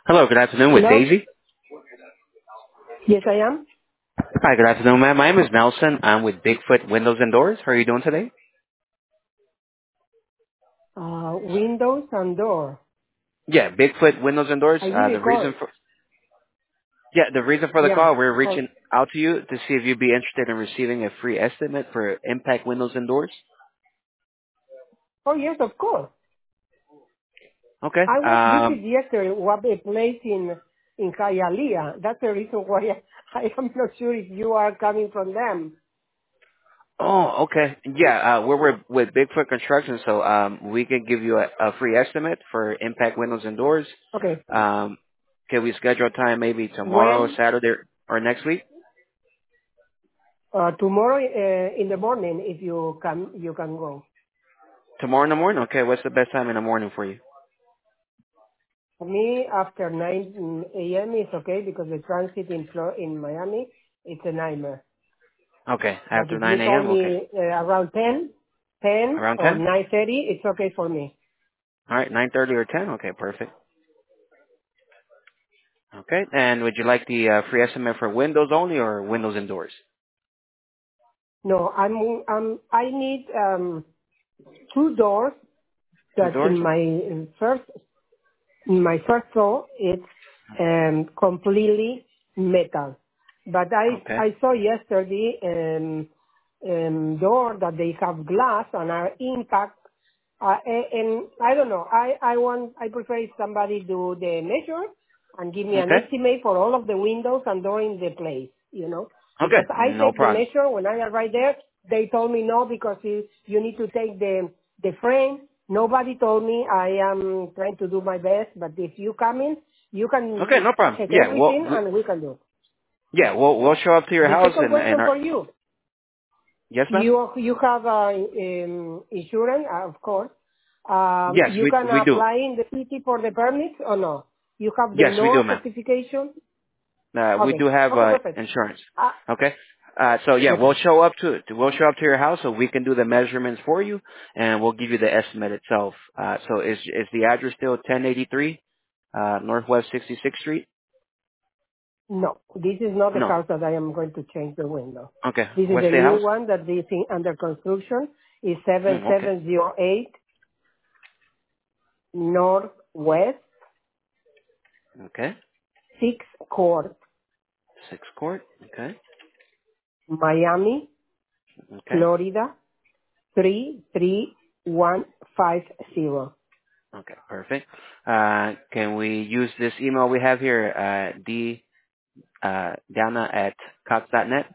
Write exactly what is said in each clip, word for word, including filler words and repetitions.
Hello, good afternoon with Hello? Daisy. Yes, I am. Hi, good afternoon, ma'am. My name is Nelson. I'm with Bigfoot Windows and Doors. How are you doing today? Uh, windows and door. Yeah, Bigfoot Windows and Doors. I Uh, did the a call. reason for yeah, the reason for the Yeah. call, we're Oh, reaching out to you to see if you'd be interested in receiving a free estimate for Impact Windows and Doors. oh yes, of course. Okay. I was Um. visited yesterday what a place in in Hialeah. That's the reason why I, I am not sure if you are coming from them. Oh, okay. Yeah, uh, we're with, with Bigfoot Construction, so um, we can give you a, a free estimate for Impact Windows and Doors. Okay. Um, can we schedule a time maybe tomorrow, When? Saturday, or next week? Uh, tomorrow uh, in the morning, if you can, you can go. Tomorrow in the morning? Okay, what's the best time in the morning for you? For me, after nine a m is okay because the transit in Flo- in Miami, it's a nightmare. Okay, But after if you nine call a.m. Okay, me uh, around ten, ten around or ten. nine thirty, it's okay for me. All right, nine thirty or ten. Okay, perfect. Okay, and would you like the uh, free estimate for windows only or windows and doors? No, I'm, I'm, I need um, two doors Two that doors. in my first, in my first floor, it's um, completely metal. But I, Okay. I saw yesterday um, um, door that they have glass and are impact. Uh, a- and I don't know. I, I want. I prefer if somebody do the measure and give me an Okay. estimate for all of the windows and door in the place. You know, Okay. because I No take the problem. measure when I arrive there. They told me no because you, you need to take the the frame. Nobody told me. I am trying to do my best, but if you come in, you Okay, can no problem. check Yeah. Well, everything we, and we can do. yeah, we'll we'll show up to your The house second and and question our for you. yes, ma'am. You you have uh, um, insurance, uh, of course. Um, Yes, you we can we do. apply in the city for the permits or no? You have the Yes, we do, NOAA ma'am. certification? Uh, we Okay. do have Okay, uh, perfect. insurance. Uh, Okay. Uh, so yeah, we'll okay. show up to we'll show up to your house so we can do the measurements for you, and we'll give you the estimate itself. Uh, so is is the address still ten eighty-three uh, Northwest sixty-sixth Street? No, this is not the No. house that I am going to change the window. Okay. This is What's a the new house? one that is in, under construction. Is Mm, okay. seven seven zero eight Northwest Okay. sixth Court, Six court. Okay. Miami, Okay. Florida, three three one five zero. Okay. Perfect. Uh, can we use this email we have here? Uh, d uh, Dana at cox dot net.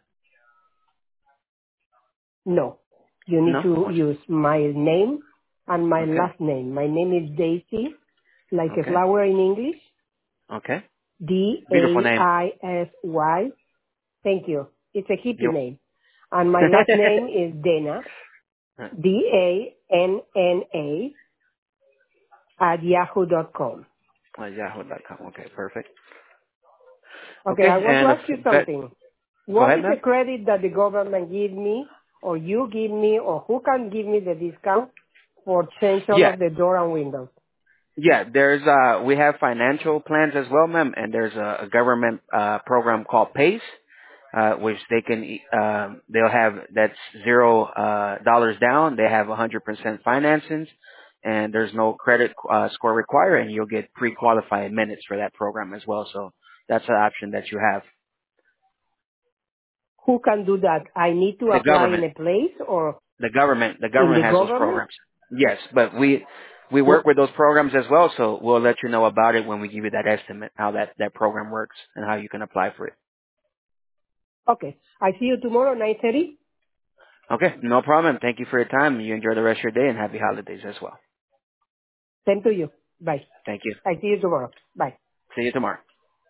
No. You need No. to What's use my name and my okay. last name. My name is Daisy, like a Okay. flower in English. Okay. Beautiful name. D A I S Y. Thank you. It's a hippie You. name. And my last name is Dana, D A N N A, at yahoo dot com. Uh, yahoo dot com. Okay, perfect. Okay, Okay, I want to and if, ask you that, something. go What ahead, is the ma'am. credit that the government give me, or you give me, or who can give me the discount for change all Yeah, of the door and windows? yeah. There's uh, we have financial plans as well, ma'am, and there's a, a government uh program called PACE, uh, which they can e, um, they'll have that's zero uh dollars down. They have a hundred percent financings, and there's no credit uh, score required, and you'll get pre-qualified minutes for that program as well. So that's an option that you have. Who can do that? I need to The apply government. in a place or The government, the in government the has those government? programs. Yes, but we we work No. with those programs as well, so we'll let you know about it when we give you that estimate, how that that program works and how you can apply for it. Okay. I see you tomorrow, nine thirty. Okay, no problem. Thank you for your time. You enjoy the rest of your day and happy holidays as well. Same to you. Bye. Thank you. I see you tomorrow. Bye. See you tomorrow.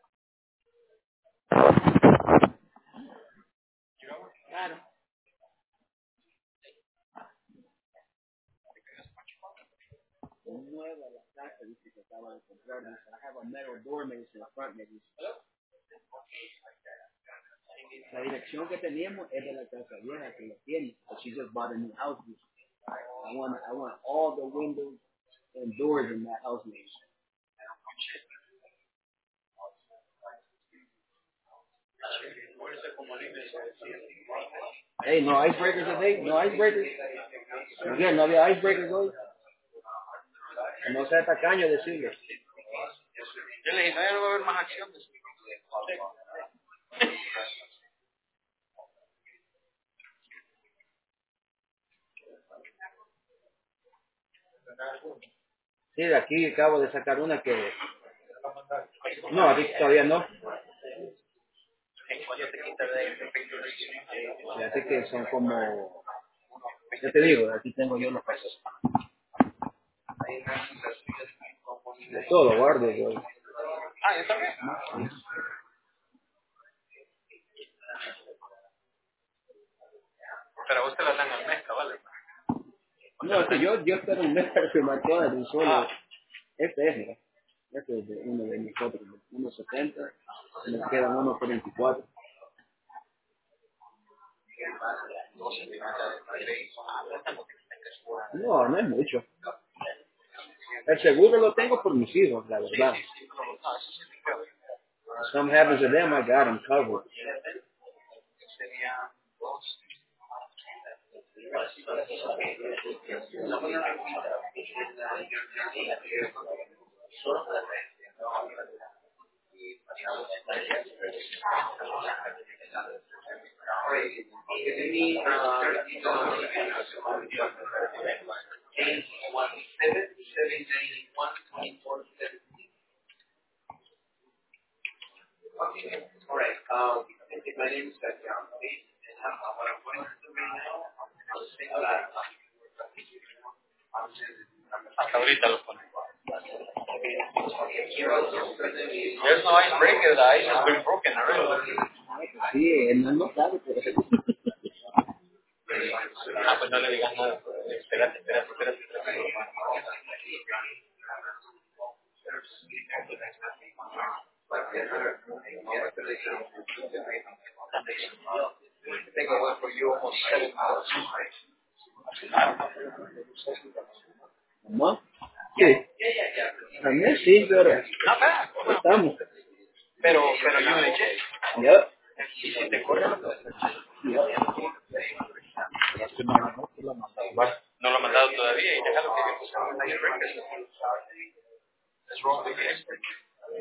La dirección que teníamos es de la casa vieja que la tiene, but she just bought a new house. I want I want all the windows and doors in that house. Hey, no icebreakers today, no icebreakers. Miguel, no había icebreakers hoy. No sea tacaño decirlo. Yo le dije, no, ya no va a haber más acción. Sí, de aquí acabo de sacar una que... No, aquí todavía no. Fíjate que son como... Ya te digo, aquí tengo yo los pasos. De todo, guardo. Yo. Ah, yo también. Pero a usted la dan al mes, ¿vale? No, es que yo, yo espero un mes para firmar todas de un solo. Ah, Este es, mira. Este es de uno de mis otros, uno setenta, me quedan uno cuarenta y cuatro. No, no es mucho. El seguro lo tengo por mis hijos, la verdad. If something happens to them, I got them covered. hasta ahorita lo pone. There's no icebreaker, the ice has been broken already. Sí, él no lo sabe, pero... Ah, pues no le digas nada. Espérate, espérate, espérate. espérate. ¿No? Sí. También sí, pero... Not bad. Estamos. Pero, pero yo le eché. Yep. Y si te corre, lo puedes hacer. No lo ha mandado todavía y déjalo que yo puse un icebreaker. Es wrong with the icebreaker.